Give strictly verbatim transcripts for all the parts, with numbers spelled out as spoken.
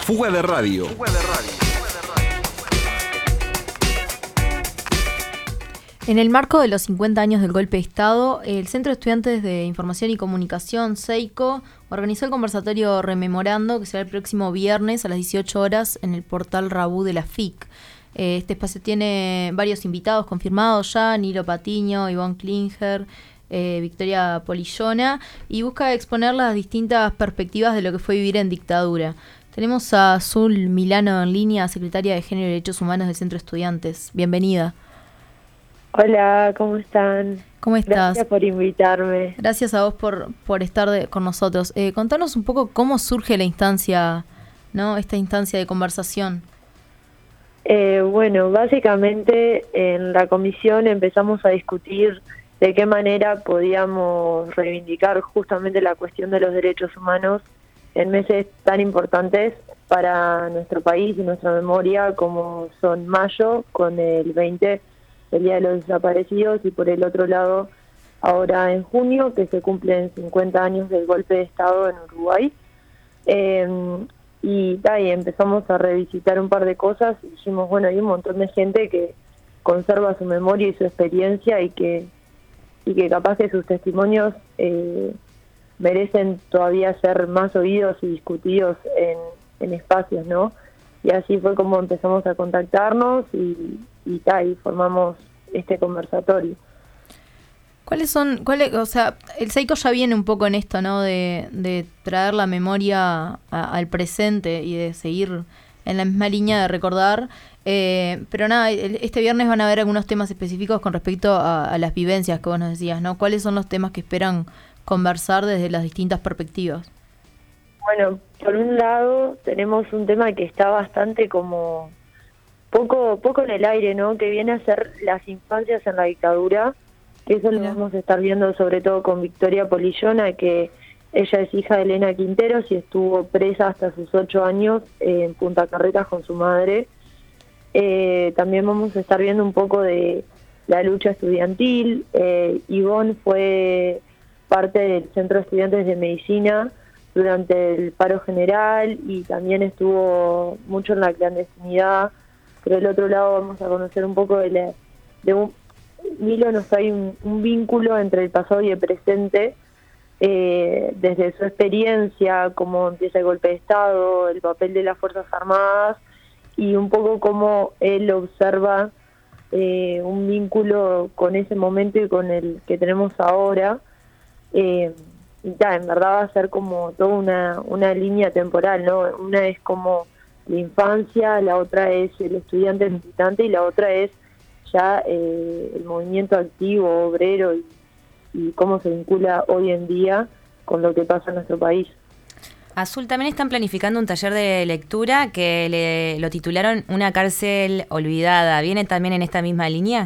Fuga de Radio. Fuga de Radio. En el marco de los cincuenta años del golpe de Estado, el Centro de Estudiantes de Información y Comunicación, CEICO, organizó el conversatorio Rememorando, que será el próximo viernes a las dieciocho horas en el portal Rabú de la F I C. Eh, este espacio tiene varios invitados confirmados ya: Nilo Patiño, Ivonne Klinger, eh, Victoria Polillona, y busca exponer las distintas perspectivas de lo que fue vivir en dictadura. Tenemos a Azul Milano en línea, secretaria de Género y Derechos Humanos del Centro de Estudiantes. Bienvenida. Hola, ¿cómo están? ¿Cómo estás? Gracias por invitarme. Gracias a vos por, por estar de, con nosotros. Eh, contanos un poco cómo surge la instancia, ¿no? Esta instancia de conversación. Eh, bueno, básicamente en la comisión empezamos a discutir de qué manera podíamos reivindicar justamente la cuestión de los derechos humanos en meses tan importantes para nuestro país y nuestra memoria, como son mayo con el veinte, el Día de los Desaparecidos, y por el otro lado, ahora en junio, que se cumplen cincuenta años del golpe de Estado en Uruguay. Eh, y, y empezamos a revisitar un par de cosas y dijimos, bueno, hay un montón de gente que conserva su memoria y su experiencia y que, y que capaz que sus testimonios eh, merecen todavía ser más oídos y discutidos en, en espacios, ¿no? Y así fue como empezamos a contactarnos y, y, ta, y formamos este conversatorio. ¿Cuáles son, cuáles, o sea, el CEICO ya viene un poco en esto, ¿no? De, de traer la memoria a, al presente y de seguir en la misma línea de recordar. Eh, pero nada, el, este viernes van a haber algunos temas específicos con respecto a, a las vivencias que vos nos decías, ¿no? ¿Cuáles son los temas que esperan conversar desde las distintas perspectivas? Bueno, por un lado tenemos un tema que está bastante como poco poco en el aire, ¿no? Que viene a ser las infancias en la dictadura, que eso lo vamos a estar viendo sobre todo con Victoria Polillona, que ella es hija de Elena Quinteros y estuvo presa hasta sus ocho años en Punta Carretas con su madre. Eh, también vamos a estar viendo un poco de la lucha estudiantil. Eh, Ivonne fue parte del Centro de Estudiantes de Medicina durante el paro general y también estuvo mucho en la clandestinidad. Pero del otro lado vamos a conocer un poco de, la, de un... Milo nos trae un, un vínculo entre el pasado y el presente, eh, desde su experiencia, cómo empieza el golpe de Estado, el papel de las Fuerzas Armadas y un poco cómo él observa eh, un vínculo con ese momento y con el que tenemos ahora. Eh, y ya, en verdad va a ser como toda una, una línea temporal, ¿no? Una es como la infancia, la otra es el estudiante militante y la otra es ya eh, el movimiento activo, obrero y, y cómo se vincula hoy en día con lo que pasa en nuestro país. Azul, también están planificando un taller de lectura que le, lo titularon Una cárcel olvidada. ¿Viene también en esta misma línea?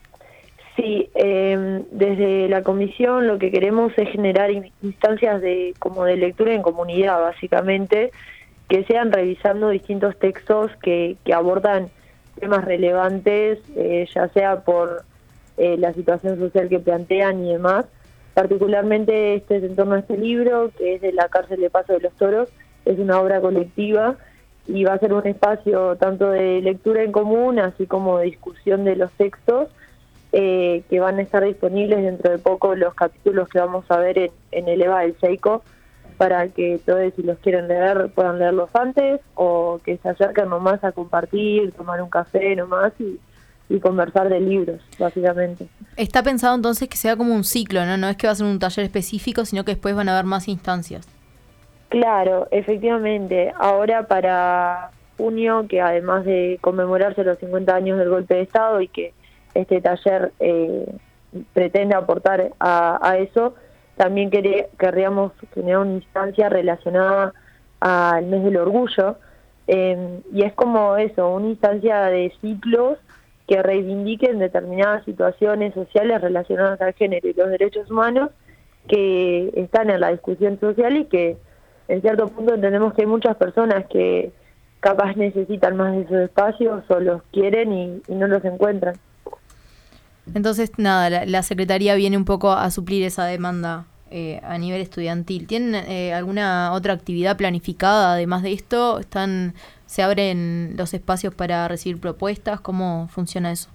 Sí, eh, desde la comisión lo que queremos es generar instancias de como de lectura en comunidad, básicamente, que sean revisando distintos textos que, que abordan temas relevantes, eh, ya sea por eh, la situación social que plantean y demás. Particularmente este es en torno a este libro, que es de la cárcel de Paso de los Toros, es una obra colectiva y va a ser un espacio tanto de lectura en común, así como de discusión de los textos, eh, que van a estar disponibles dentro de poco los capítulos que vamos a ver en, en el EVA del CEICO, para que todos, si los quieren leer, puedan leerlos antes o que se acerquen nomás a compartir, tomar un café nomás y, y conversar de libros, básicamente. Está pensado entonces que sea como un ciclo, ¿no? No es que va a ser un taller específico, sino que después van a haber más instancias. Claro, efectivamente. Ahora para junio, que además de conmemorarse los cincuenta años del golpe de Estado y que este taller eh, pretende aportar a, a eso, también quería, querríamos generar una instancia relacionada al mes del orgullo, eh, y es como eso, una instancia de ciclos que reivindiquen determinadas situaciones sociales relacionadas al género y los derechos humanos que están en la discusión social y que en cierto punto entendemos que hay muchas personas que capaz necesitan más de esos espacios o los quieren y, y no los encuentran. Entonces, nada, la, la Secretaría viene un poco a suplir esa demanda eh, a nivel estudiantil. ¿Tienen eh, alguna otra actividad planificada además de esto? ¿Están, se abren los espacios para recibir propuestas? ¿Cómo funciona eso?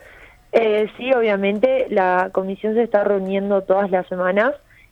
Eh, sí, obviamente la comisión se está reuniendo todas las semanas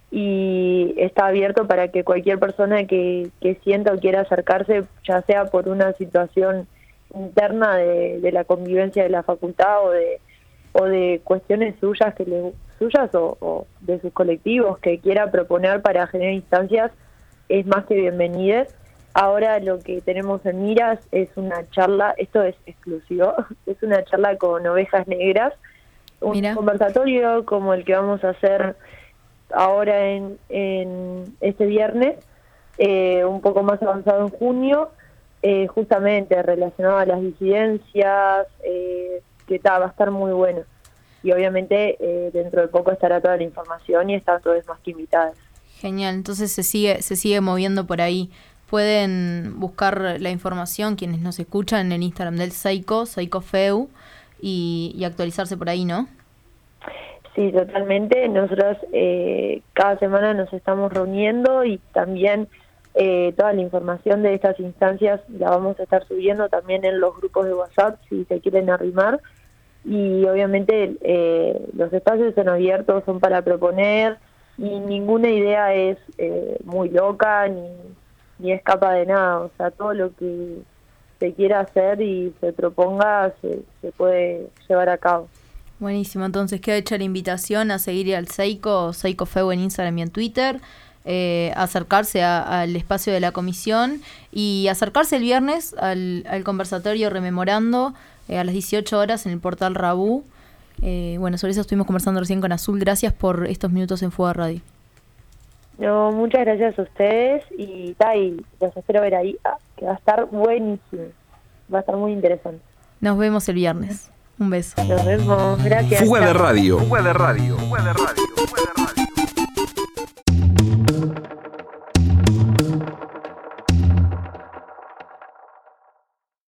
y está abierto para que cualquier persona que, que sienta o quiera acercarse, ya sea por una situación interna de, de la convivencia de la facultad o de o de cuestiones suyas que le, suyas o, o de sus colectivos que quiera proponer para generar instancias, es más que bienvenida. Ahora lo que tenemos en miras es una charla, esto es exclusivo, es una charla con ovejas negras, un Mira. conversatorio como el que vamos a hacer ahora en, en este viernes, eh, un poco más avanzado en junio, eh, justamente relacionado a las disidencias, eh, que ta, va a estar muy bueno. Y obviamente eh, dentro de poco estará toda la información y están todos más que invitados. Genial, entonces se sigue se sigue moviendo por ahí. Pueden buscar la información quienes nos escuchan en el Instagram del Seico, SeicoFeu, y, y actualizarse por ahí, ¿no? Sí, totalmente. Nosotros eh, cada semana nos estamos reuniendo y también eh, toda la información de estas instancias la vamos a estar subiendo también en los grupos de WhatsApp si se quieren arrimar. Y obviamente eh, los espacios son abiertos, son para proponer y ninguna idea es eh, muy loca ni, ni escapa de nada. O sea, todo lo que se quiera hacer y se proponga se, se puede llevar a cabo. Buenísimo, entonces queda hecha la invitación a seguir al Seico, SeicoFeu en Instagram y en Twitter, eh, acercarse a, al espacio de la comisión y acercarse el viernes al, al conversatorio Rememorando eh, a las dieciocho horas en el portal Rabú. Eh, bueno, sobre eso estuvimos conversando recién con Azul. Gracias por estos minutos en Fuga Radio. No, muchas gracias a ustedes y, ta, y los espero ver ahí, ah, que va a estar buenísimo, va a estar muy interesante. Nos vemos el viernes. Un beso. Nos vemos, gracias. Fuga de radio. Fuga de radio. Fuga de radio. Fuga de radio.